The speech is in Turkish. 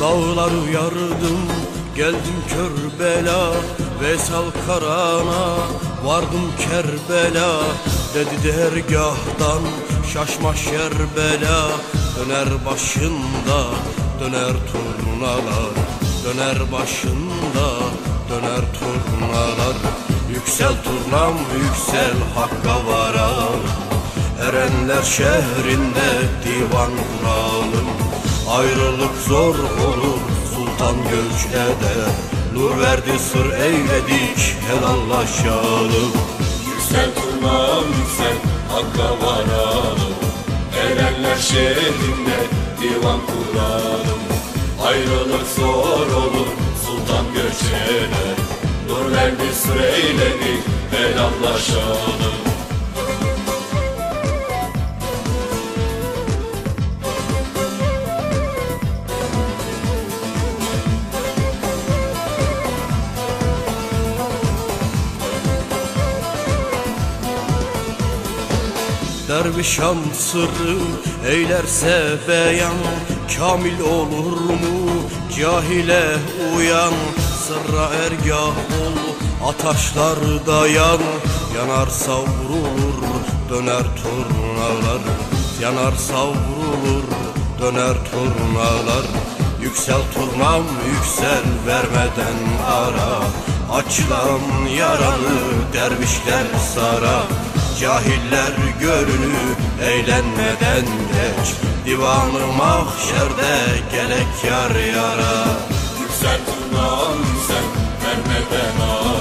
Dağları yardım, geldim Körbela, Vesal Karan'a vardım Kerbela. Dedi dergahtan şaşma şerbela, döner başında döner turnalar, döner başında döner turnalar. Yüksel turnam yüksel, hakka varalım, erenler şehrinde divan kuralım. Ayrılık zor olur, sultan göç eder, nur verdi sır eyledik helallaşalım. Yüksel turnam yüksel, hakka varalım, erenler şehrinde divan kuralım. Ayrılık zor olur, sultan göç eder, nur verdi sır eyledik helallaşalım. Dervişan sırrı eylerse beyan, kamil olur mu cahile uyan? Sırra ergah ol, ataşlar dayan, yanar savrulur döner turnalar, yanar savrulur döner turnalar. Yüksel turnam yüksel, vermeden ara, açılan yaralı dervişler sara. Cahiller görünür eğlenmeden geç, divanı mahşerde gelek yar yara. Yüksel turnam yüksel, vermeden ağır,